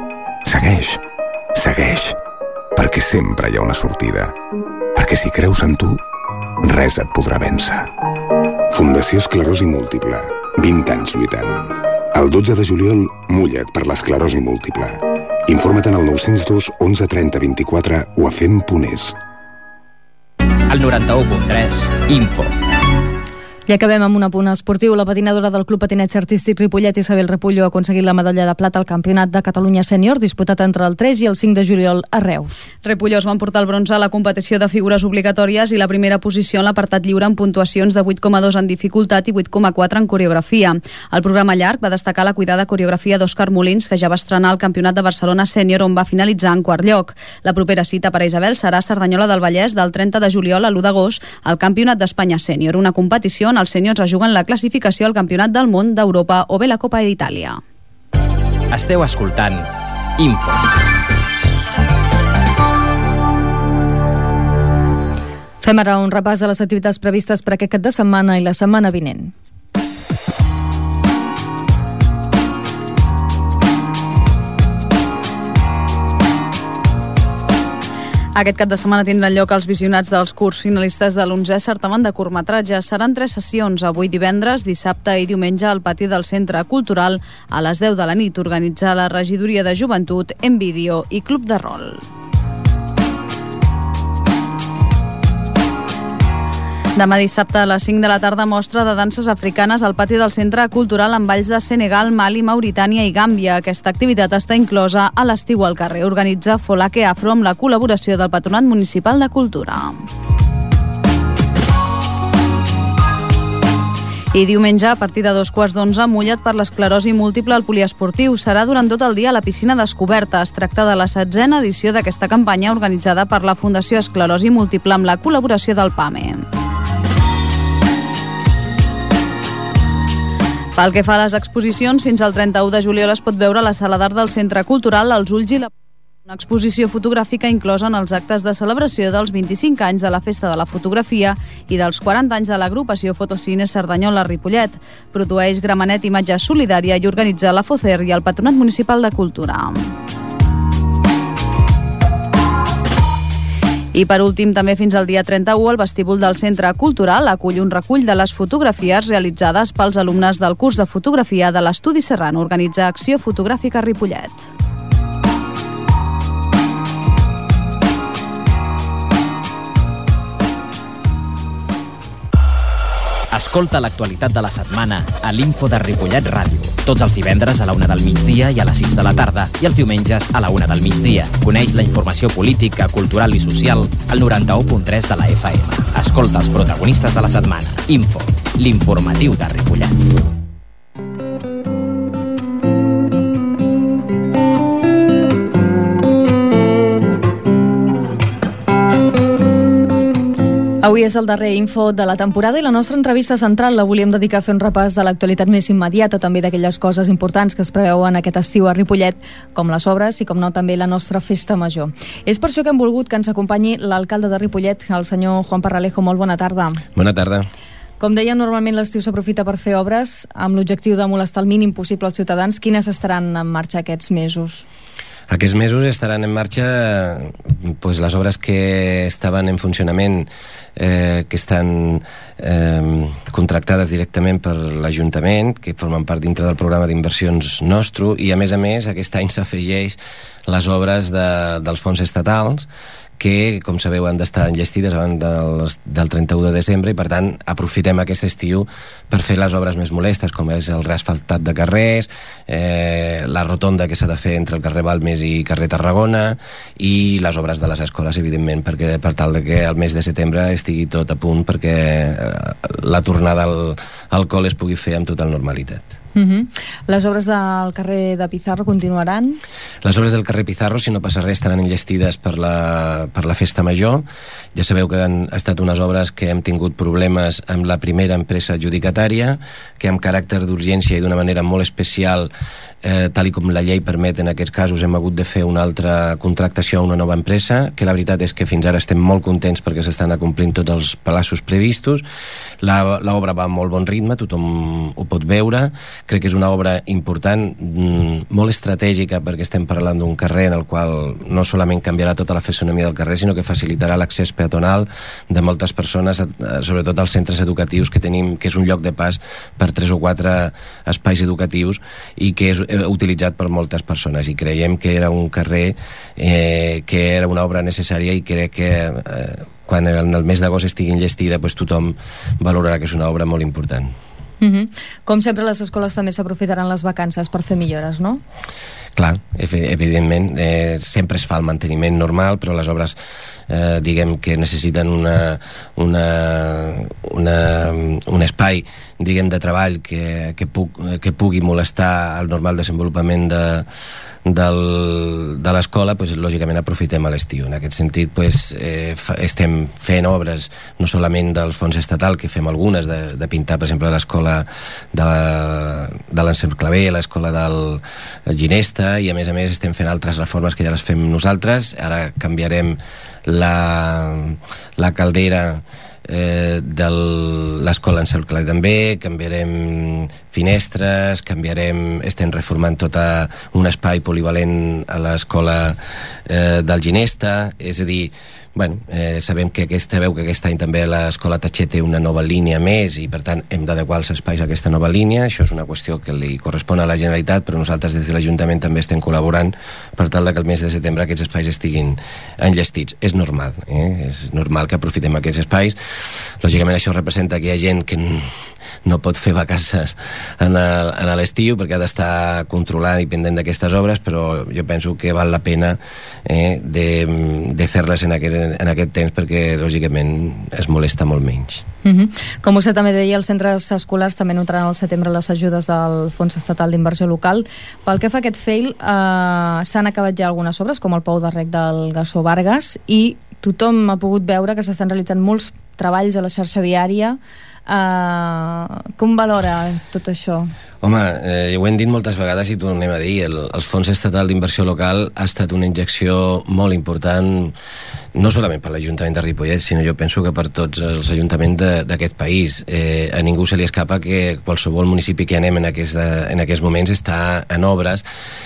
Perquè sempre hi ha una sortida. Perquè si creus en tu, res et podrà vèncer. Fundació Esclerosi Múltiple. 20 anys lluitant. El 12 de juliol, mulla't per l'esclerosi múltiple. Informa't en el 902 11 30 24 o a fem.es. El 91.3, Info. I acabem amb un apunt esportiu. La patinadora del Club Patinatge Artístic Ripollet, Isabel Repullo, ha aconseguit la medalla de plata al Campionat de Catalunya Sènior, disputat entre el 3 i el 5 de juliol a Reus. Repullo es va emportar el bronze a la competició de figures obligatòries i la primera posició en l'apartat lliure amb puntuacions de 8,2 en dificultat i 8,4 en coreografia. El programa llarg va destacar la cuidada coreografia d'Òscar Molins, que ja va estrenar el Campionat de Barcelona Sènior, on va finalitzar en quart lloc. La propera cita per a Isabel serà a Cerdanyola del Vallès del 30 de juliol a l'1 d'agost al Campionat d'Espanya Sènior, una competició on els sèniors es juguen la classificació al Campionat del Món, d'Europa o bé la Copa d'Itàlia. Esteu escoltant Info. Fem ara un repàs de les activitats previstes per aquest cap de setmana i la setmana vinent. Aquest cap de setmana tindran lloc els visionats dels curs finalistes de l'11è certamen de curtmetratges. Seran 3 sessions, avui divendres, dissabte i diumenge al pati del Centre Cultural a les 10 de la nit. Organitza la Regidoria de Joventut, Envídio i Club de Rol. Demà dissabte a les 5 de la tarda, mostra de danses africanes al pati del Centre Cultural amb balls de Senegal, Mali, Mauritània i Gàmbia. Aquesta activitat està inclosa a l'estiu al carrer. Organitza Folake Afro amb la col·laboració del Patronat Municipal de Cultura. I diumenge, a partir de 11:15, mulla't per l'esclerosi múltiple al poliesportiu. Serà durant tot el dia a la piscina descoberta. Es tracta de la 7a edició d'aquesta campanya organitzada per la Fundació Esclerosi Múltiple amb la col·laboració del PAME. Pel que fa a les exposicions, fins al 31 de juliol es pot veure a la Sala d'Art del Centre Cultural Els Ulls i la... Una exposició fotogràfica inclosa en els actes de celebració dels 25 anys de la Festa de la Fotografia i dels 40 anys de l'agrupació Fotocine Cerdanyola Ripollet. Produeix Gramenet Imatge Solidària i organitza la FOCER i el Patronat Municipal de Cultura. I per últim, també fins al dia 31, el vestíbul del Centre Cultural acull un recull de les fotografies realitzades pels alumnes del curs de fotografia de l'Estudi Serrano. Organitza Acció Fotogràfica Ripollet. Escolta l'actualitat de la setmana a l'Info de Ripollet Ràdio. Tots els divendres a la 1 del migdia i a les 6 de la tarda i els diumenges a la 1 del migdia. Coneix la informació política, cultural i social al 91.3 de la FM. Escolta els protagonistes de la setmana. Info, l'informatiu de Ripollet. Avui és el darrer Info de la temporada i la nostra entrevista central la volíem dedicar a fer un repàs de l'actualitat més immediata, també d'aquelles coses importants que es preveuen aquest estiu a Ripollet, com les obres i, com no, també la nostra festa major. És per això que hem volgut que ens acompanyi l'alcalde de Ripollet, el senyor Juan Parralejo. Molt bona tarda. Bona tarda. Com deia, normalment l'estiu s'aprofita per fer obres amb l'objectiu de molestar el mínim possible als ciutadans. Quines estaran en marxa aquests mesos? Aquests mesos estaran en marxa pues, les obres que estaven en funcionament, que estan contractades directament per l'Ajuntament, que formen part dintre del programa d'inversions nostre, i a més, aquest any s'afegeix les obres dels fons estatals, que, com sabeu, han d'estar enllestides abans del 31 de desembre, i per tant aprofitem aquest estiu per fer les obres més molestes, com és el reasfaltat de carrers, la rotonda que s'ha de fer entre el carrer Balmes i carrer Tarragona, i les obres de les escoles, evidentment, perquè per tal de que el mes de setembre estigui tot a punt perquè la tornada al col es pugui fer amb total normalitat. Les obres del carrer de Pizarro continuaran? Les obres del carrer Pizarro, si no passa res, estaran enllestides per la festa major. Ja sabeu que han estat unes obres que hem tingut problemes amb la primera empresa adjudicatària, que amb caràcter d'urgència i d'una manera molt especial, tal i com la llei permet en aquests casos, hem hagut de fer una altra contractació a una nova empresa, que la veritat és que fins ara estem molt contents perquè s'estan acomplint tots els plaços previstos. L'obra va a molt bon ritme, tothom ho pot veure. Crec que és una obra important, molt estratègica, perquè estem parlant d'un carrer en el qual no solament canviarà tota la fisonomia del carrer, sinó que facilitarà l'accés peatonal de moltes persones, sobretot als centres educatius que tenim, que és un lloc de pas per 3 o 4 espais educatius i que és utilitzat per moltes persones, i creiem que era un carrer que era una obra necessària, i crec que quan en el mes d'agost estigui enllestida, doncs tothom valorarà que és una obra molt important. Com sempre, les escoles també s'aprofitaran les vacances per fer millores, no? Clar, evidentment, sempre es fa el manteniment normal, però les obres diguem que necessiten un espai, diguem, de treball que pugui molestar el normal desenvolupament de l'escola, doncs, lògicament aprofitem a l'estiu. En aquest sentit, doncs, estem fent obres no solament del fons estatal, que fem algunes, de pintar, per exemple, l'escola de l'Anselm Clavé, l'escola del Ginesta, i a més estem fent altres reformes que ja les fem nosaltres. Ara canviarem la caldera de l'escola Anselm Clavé també, canviarem finestres, estem reformant tot un espai polivalent a l'escola del Ginesta, és a dir, sabem que aquest any també l'escola Tatxer té una nova línia més, i per tant hem d'adequar els espais a aquesta nova línia. Això és una qüestió que li correspon a la Generalitat, però nosaltres des de l'Ajuntament també estem col·laborant per tal que el mes de setembre aquests espais estiguin enllestits. És normal, és normal que aprofitem aquests espais. Lògicament això representa que hi ha gent que no pot fer vacances en l'estiu perquè ha d'estar controlant i pendent d'aquestes obres, però jo penso que val la pena de fer-les en aquest temps, perquè lògicament es molesta molt menys. Com vostè també deia, els centres escolars també notaran al setembre les ajudes del Fons Estatal d'Inversió Local. Pel que fa a aquest fail, s'han acabat ja algunes obres, com el pou de rec del Gassó Vargas, i tothom ha pogut veure que s'estan realitzant molts treballs a la xarxa viària. Com valora tot això? Home, ho hem dit moltes vegades i tornem a dir, el Fons Estatal d'Inversió Local ha estat una injecció molt important, no solament per l'Ajuntament de Ripollet, sinó jo penso que per tots els ajuntaments d'aquest país. A ningú se li escapa que qualsevol municipi que anem en aquests moments està en obres.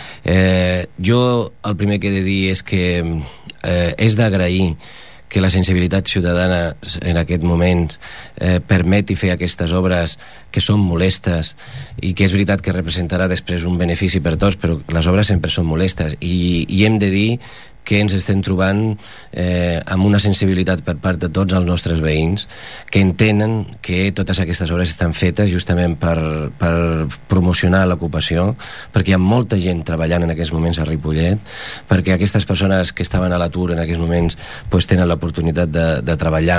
Jo el primer que he de dir és que és d'agrair que la sensibilitat ciutadana en aquest moment permeti fer aquestes obres que són molestes, i que és veritat que representarà després un benefici per tots, però les obres sempre són molestes, i hem de dir que ens estem trobant amb una sensibilitat per part de tots els nostres veïns, que entenen que totes aquestes obres estan fetes justament per promocionar l'ocupació, perquè hi ha molta gent treballant en aquests moments a Ripollet, perquè aquestes persones que estaven a l'atur en aquests moments pues, tenen l'oportunitat de treballar,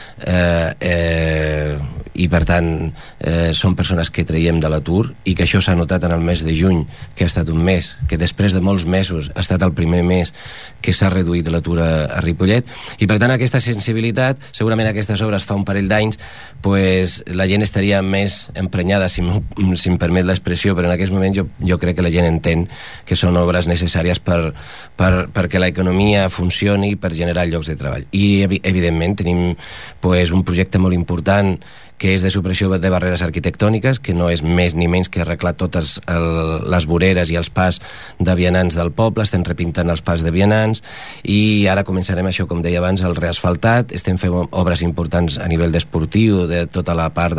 i per tant són persones que traiem de l'atur, i que això s'ha notat en el mes de juny, que ha estat un mes que després de molts mesos ha estat el primer mes que s'ha reduït l'atur a Ripollet, i per tant aquesta sensibilitat, segurament aquestes obres fa un parell d'anys pues, la gent estaria més emprenyada, si em permet l'expressió, però en aquest moment jo crec que la gent entén que són obres necessàries perquè l'economia funcioni, per generar llocs de treball. I evidentment tenim pues, un projecte molt important que és de supressió de barreres arquitectòniques, que no és més ni menys que arreglar totes les voreres i els pas de vianants del poble. Estem repintant els pas de vianants i ara començarem això, com deia abans, el reasfaltat. Estem fent obres importants a nivell d'esportiu, de tota la part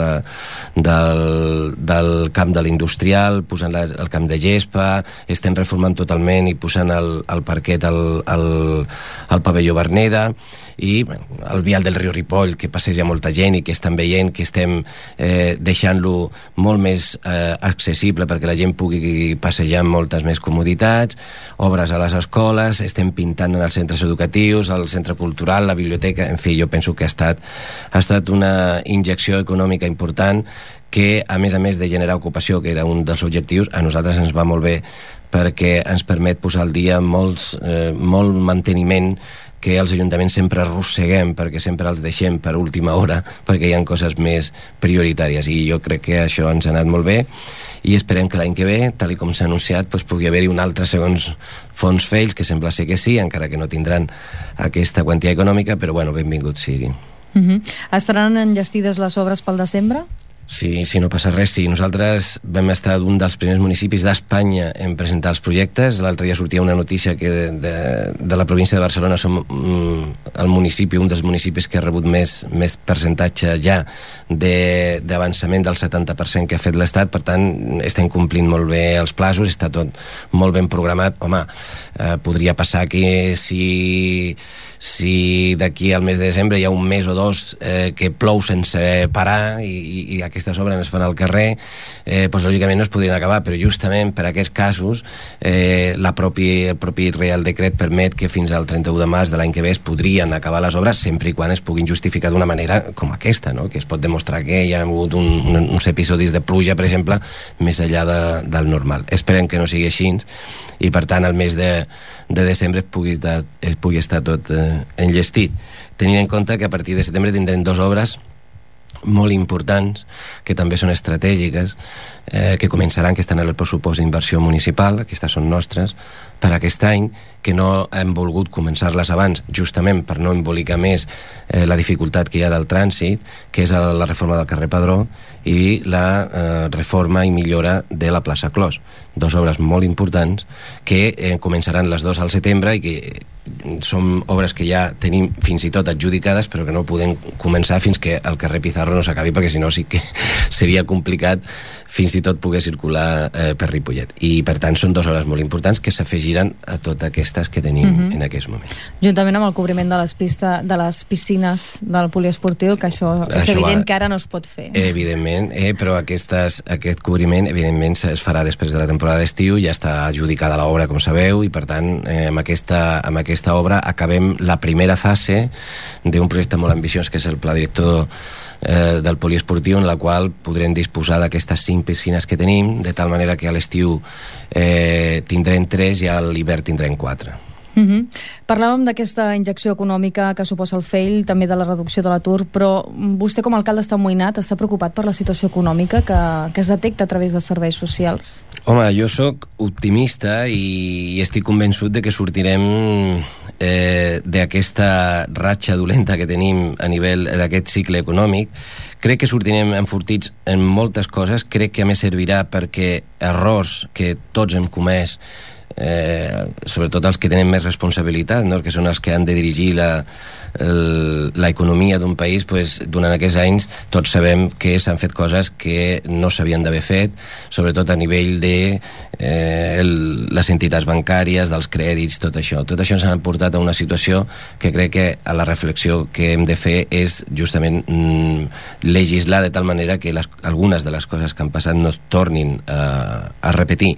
del camp de l'industrial, posant el camp de gespa, estem reformant totalment i posant el parquet al pavelló Verneda, i el vial del riu Ripoll, que passeja molta gent i que estan veient que estem deixant-lo molt més accessible perquè la gent pugui passejar amb moltes més comoditats, obres a les escoles, estem pintant en els centres educatius, el centre cultural, la biblioteca, en fi, jo penso que ha estat una injecció econòmica important que, a més de generar ocupació, que era un dels objectius, a nosaltres ens va molt bé perquè ens permet posar al dia molt manteniment que els ajuntaments sempre arrosseguem perquè sempre els deixem per última hora perquè hi ha coses més prioritàries, i jo crec que això ens ha anat molt bé i esperem que l'any que ve, tal com s'ha anunciat, pugui haver-hi un altre segons fons FEILS, que sembla ser que sí, encara que no tindran aquesta quantia econòmica, però bueno, benvingut sigui. Estaran enllestides les obres pel desembre? Sí, no passa res, sí. Nosaltres vam estar un dels primers municipis d'Espanya en presentar els projectes. L'altre dia sortia una notícia que de la província de Barcelona som el municipi, un dels municipis que ha rebut més percentatge ja d'avançament del 70% que ha fet l'Estat. Per tant, estem complint molt bé els plazos, està tot molt ben programat. Home, podria passar que si d'aquí al mes de desembre hi ha un mes o dos que plou sense parar i aquestes obres es fan al carrer, doncs lògicament no es podrien acabar, però justament per aquests casos el propi Real Decret permet que fins al 31 de març de l'any que ve es podrien acabar les obres sempre i quan es puguin justificar d'una manera com aquesta, no? Que es pot demostrar que hi ha hagut uns episodis de pluja, per exemple, més enllà del normal. Esperem que no sigui així i per tant al mes de desembre pugui estar tot enllestit, tenint en compte que a partir de setembre tindrem 2 obres molt importants, que també són estratègiques, que començaran, que estan en el pressupost d'inversió municipal, aquestes són nostres, per aquest any, que no hem volgut començar-les abans, justament per no embolicar més la dificultat que hi ha del trànsit, que és la reforma del carrer Padró i la reforma i millora de la plaça Clos. 2 obres molt importants que començaran les 2 al setembre i que són obres que ja tenim fins i tot adjudicades, però que no podem començar fins que el carrer Pizarro no s'acabi, perquè si no sí que seria complicat fins i tot poder circular per Ripollet. I per tant són 2 obres molt importants que s'afegiran a totes aquestes que tenim en aquests moments. Juntament amb el cobriment de les piscines del poliesportiu, que això és evident que ara no es pot fer. Evidentment, però aquest cobriment evidentment es farà després de la temporada d'estiu, ja està adjudicada l'obra, com sabeu, i per tant amb aquesta obra acabem la primera fase d'un projecte molt ambiciós que és el pla director del poliesportiu, en la qual podrem disposar d'aquestes 5 piscines que tenim, de tal manera que a l'estiu tindrem 3 i a l'hivern tindrem 4. Parlàvem d'aquesta injecció econòmica que suposa el FEIL, també de la reducció de l'atur, però vostè com a alcalde està amoïnat, està preocupat per la situació econòmica que es detecta a través dels serveis socials? Home, jo sóc optimista i estic convençut de que sortirem d'aquesta ratxa dolenta que tenim a nivell d'aquest cicle econòmic. Crec que sortirem enfortits en moltes coses, crec que a més servirà perquè errors que tots hem comès, sobretot els que tenen més responsabilitat, no? Que són els que han de dirigir l'economia d'un país, pues, durant aquests anys tots sabem que s'han fet coses que no s'havien d'haver fet, sobretot a nivell de les entitats bancàries, dels crèdits, tot això ens ha portat a una situació que crec que a la reflexió que hem de fer és justament legislar de tal manera que algunes de les coses que han passat no es tornin a repetir.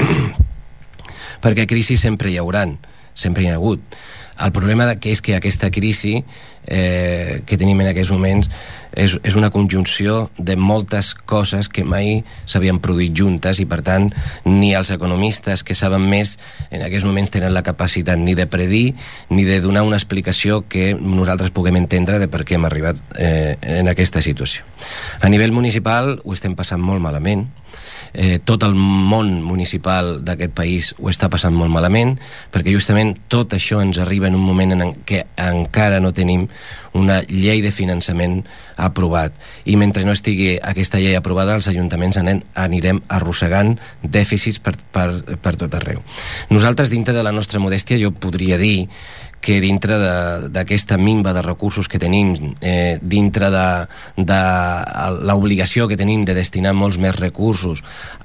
Perquè crisi sempre hi hauran, sempre hi ha hagut. El problema és que aquesta crisi que tenim en aquests moments és una conjunció de moltes coses que mai s'havien produït juntes i per tant ni els economistes que saben més en aquests moments tenen la capacitat ni de predir ni de donar una explicació que nosaltres puguem entendre de per què hem arribat en aquesta situació. A nivell municipal ho estem passant molt malament. tot el món municipal d'aquest país ho està passant molt malament, perquè justament tot això ens arriba en un moment en què encara no tenim una llei de finançament aprovat, i mentre no estigui aquesta llei aprovada els ajuntaments anirem arrossegant dèficits per tot arreu. Nosaltres, dintre de la nostra modèstia, jo podria dir que dintre d'aquesta minva de recursos que tenim, dintre de l'obligació que tenim de destinar molts més recursos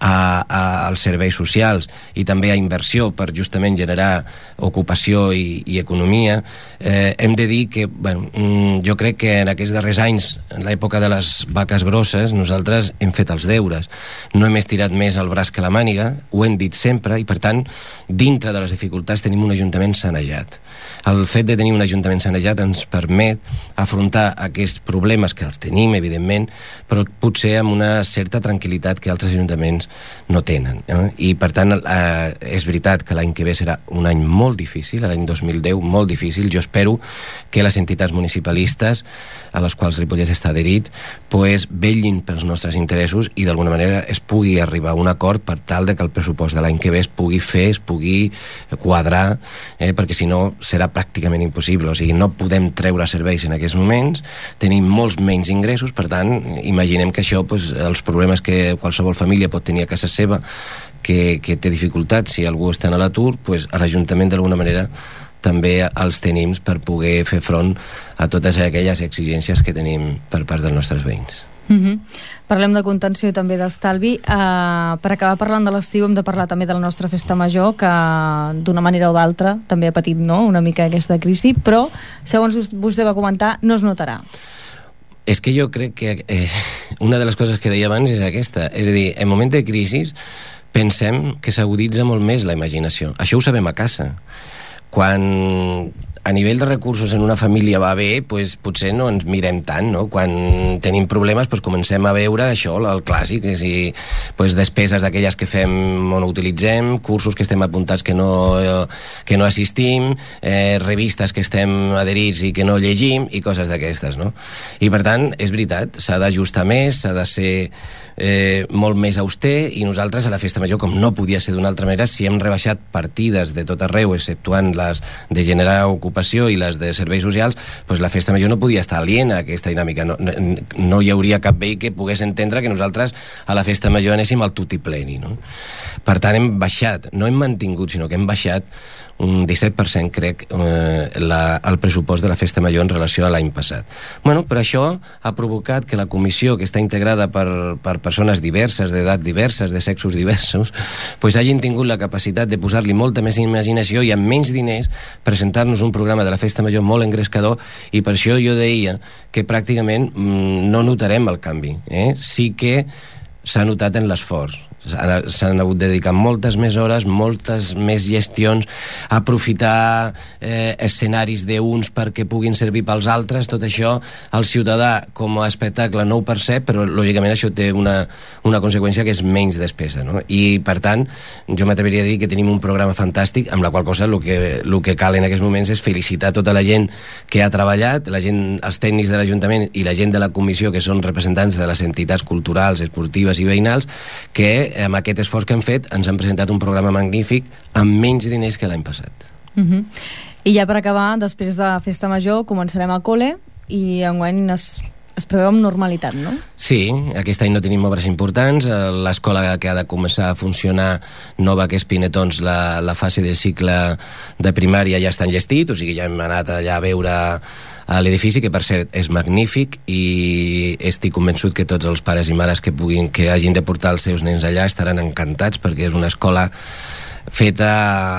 als serveis socials i també a inversió per justament generar ocupació i economia, hem de dir que jo crec que en aquests darrers anys, en l'època de les vaques grosses, nosaltres hem fet els deures, no hem estirat més el braç que la màniga, ho hem dit sempre, i per tant dintre de les dificultats tenim un ajuntament sanejat. El fet de tenir un ajuntament sanejat ens permet afrontar aquests problemes, que els tenim, evidentment, però potser amb una certa tranquil·litat que altres ajuntaments no tenen. I, per tant, és veritat que l'any que ve serà un any molt difícil, l'any 2010 molt difícil. Jo espero que les entitats municipalistes, a les quals Ripollès està adherit, vetllin pels nostres interessos i d'alguna manera es pugui arribar a un acord per tal de que el pressupost de l'any que ve es pugui fer, es pugui quadrar, perquè si no serà pràcticament impossible. O sigui, no podem treure serveis en aquests moments, tenim molts menys ingressos, per tant, imaginem que això, els problemes que qualsevol família pot tenir a casa seva, que té dificultats si algú està a l'atur, a l'Ajuntament d'alguna manera també els tenim per poder fer front a totes aquelles exigències que tenim per part dels nostres veïns. Parlem de contenció i també d'estalvi. Per acabar parlant de l'estiu hem de parlar també de la nostra festa major, que d'una manera o d'altra també ha patit una mica aquesta crisi, però segons vostè va comentar no es notarà. És que jo crec que una de les coses que deia abans és aquesta, és a dir, en moment de crisi pensem que s'aguditza molt més la imaginació. Això ho sabem a casa. Quan a nivell de recursos en una família va bé, potser no ens mirem tant, no? Quan tenim problemes comencem a veure això, el clàssic, és a dir, despeses d'aquelles que fem o no utilitzem, cursos que estem apuntats que no assistim, revistes que estem adherits i que no llegim, i coses d'aquestes, no? I per tant, és veritat, s'ha d'ajustar més, s'ha de ser molt més auster, i nosaltres a la festa major, com no podia ser d'una altra manera, si hem rebaixat partides de tot arreu, exceptuant les de generar ocupació i les de serveis socials, la festa major no podia estar aliena a aquesta dinàmica. No hi hauria cap veí que pogués entendre que nosaltres a la festa major anéssim al tutipleni, no? Per tant, hem baixat, no hem mantingut, sinó que hem baixat un 17%, crec, el pressupost de la festa major en relació a l'any passat. Però això ha provocat que la comissió, que està integrada per persones diverses, d'edat diverses, de sexos diversos, hagin tingut la capacitat de posar-li molta més imaginació i amb menys diners presentar-nos un programa de la festa major molt engrescador, i per això jo deia que pràcticament no notarem el canvi. Sí que s'ha notat en l'esforç. S'han hagut de dedicar moltes més hores, moltes més gestions, aprofitar escenaris d'uns perquè puguin servir pels altres. Tot això el ciutadà com a espectacle no ho percep, però lògicament això té una conseqüència que és menys despesa, no? I per tant jo m'atreviria a dir que tenim un programa fantàstic, amb la qual cosa el que cal en aquests moments és felicitar tota la gent que ha treballat, la gent, els tècnics de l'Ajuntament i la gent de la comissió, que són representants de les entitats culturals, esportives i veïnals, que amb aquest esforç que han fet ens han presentat un programa magnífic amb menys diners que l'any passat. I ja per acabar, després de la festa major començarem al col·le i enguany es preveu amb normalitat, no? Sí, aquest any no tenim obres importants. L'escola que ha de començar a funcionar nova, que és Pinetons, la fase de cicle de primària ja està enllestit, o sigui, ja hem anat allà a veure a l'edifici, que per cert és magnífic, i estic convençut que tots els pares i mares que hagin de portar els seus nens allà estaran encantats, perquè és una escola feta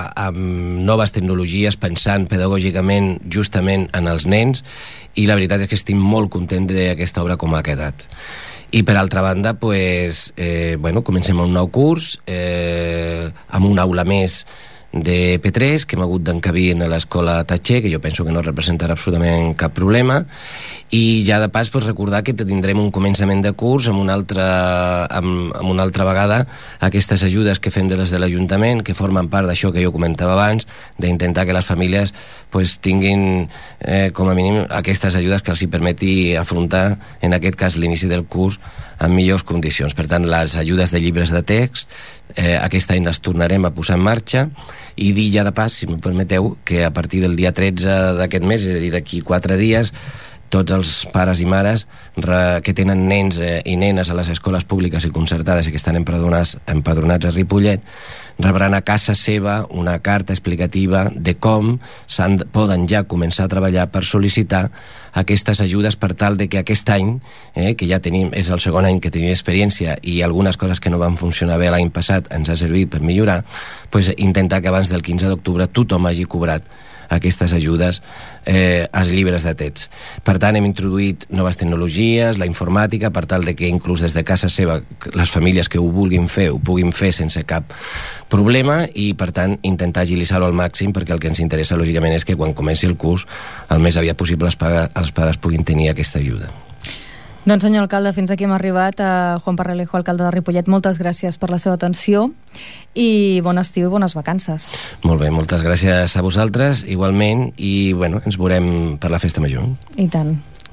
amb noves tecnologies, pensant pedagògicament justament en els nens, i la veritat és que estic molt content d'aquesta obra com ha quedat. I per altra banda, comencem un nou curs amb una aula més de P3 que hem hagut d'encabir en l'escola Tatxer, que jo penso que no representarà absolutament cap problema, i ja de pas recordar que tindrem un començament de curs amb una altra vegada aquestes ajudes que fem de les de l'Ajuntament, que formen part d'això que jo comentava abans, d'intentar que les famílies tinguin com a mínim aquestes ajudes que els hi permeti afrontar, en aquest cas, l'inici del curs en millors condicions. Per tant, les ajudes de llibres de text aquest any les tornarem a posar en marxa, i dir ja de pas, si m'ho permeteu, que a partir del dia 13 d'aquest mes, és a dir, d'aquí 4 dies, tots els pares i mares que tenen nens i nenes a les escoles públiques i concertades i que estan empadronats a Ripollet rebran a casa seva una carta explicativa de com poden ja començar a treballar per sol·licitar aquestes ajudes per tal de que aquest any, que ja tenim, és el segon any que tenim experiència i algunes coses que no van funcionar bé l'any passat ens ha servit per millorar, intentar que abans del 15 d'octubre tothom hagi cobrat aquestes ajudes als llibres de text. Per tant, hem introduït noves tecnologies, la informàtica, per tal de que inclús des de casa seva les famílies que ho vulguin fer, ho puguin fer sense cap problema, i per tant intentar agilitzar-ho al màxim, perquè el que ens interessa lògicament és que quan comenci el curs el més aviat possible els pares puguin tenir aquesta ajuda. Doncs senyor alcalde, fins aquí hem arribat. Juan Parralejo, alcalde de Ripollet, moltes gràcies per la seva atenció i bon estiu i bones vacances. Molt bé, moltes gràcies a vosaltres, igualment, i ens veurem per la festa major. I tant.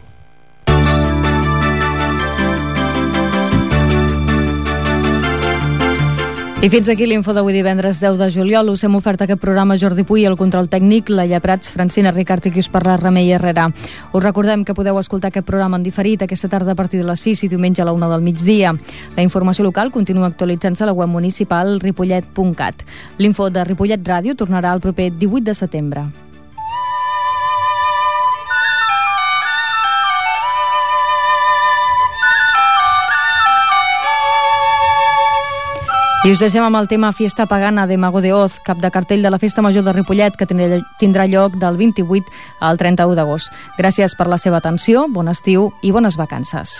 I fins aquí l'info d'avui divendres 10 de juliol. Us hem ofert aquest programa Jordi Puy, el control tècnic, Laia Prats, Francina Ricart i qui us parla, Remei Herrera. Us recordem que podeu escoltar aquest programa en diferit aquesta tarda a partir de les 6 i diumenge a la 1 del migdia. La informació local continua actualitzant-se a la web municipal ripollet.cat. L'info de Ripollet Ràdio tornarà el proper 18 de setembre. I us deixem amb el tema Fiesta Pagana de Mago de Oz, cap de cartell de la Festa Major de Ripollet, que tindrà lloc del 28 al 31 d'agost. Gràcies per la seva atenció, bon estiu i bones vacances.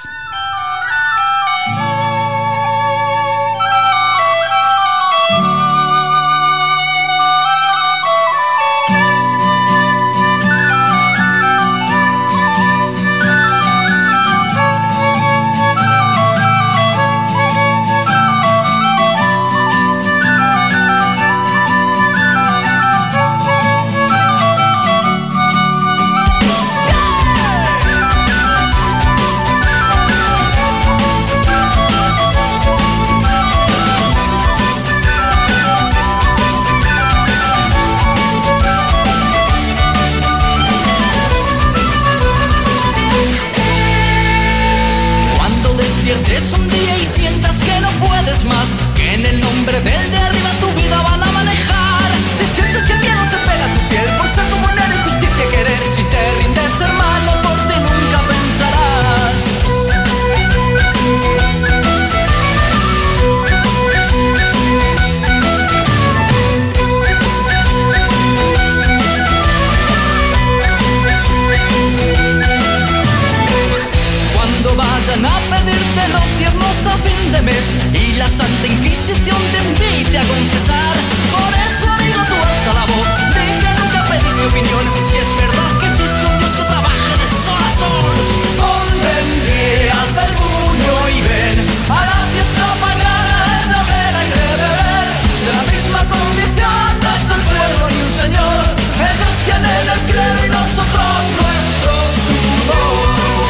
Y la Santa Inquisición te invite a confesar. Por eso, amigo, tú alza la voz, di que nunca pediste opinión. Si es verdad que existe un Dios que trabaje de sol a sol. Ponte en pie, alza el puño y ven a la fiesta pagana en la vela y de beber. De la misma condición no es el pueblo ni un señor. Ellos tienen el clero y nosotros nuestro sudor.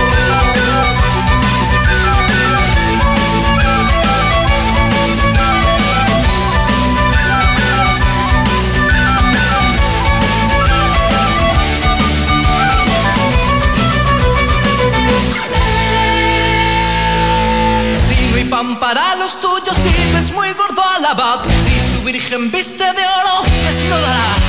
Pan para los tuyos y ves muy gordo al abad. Si su virgen viste de oro, desnudará.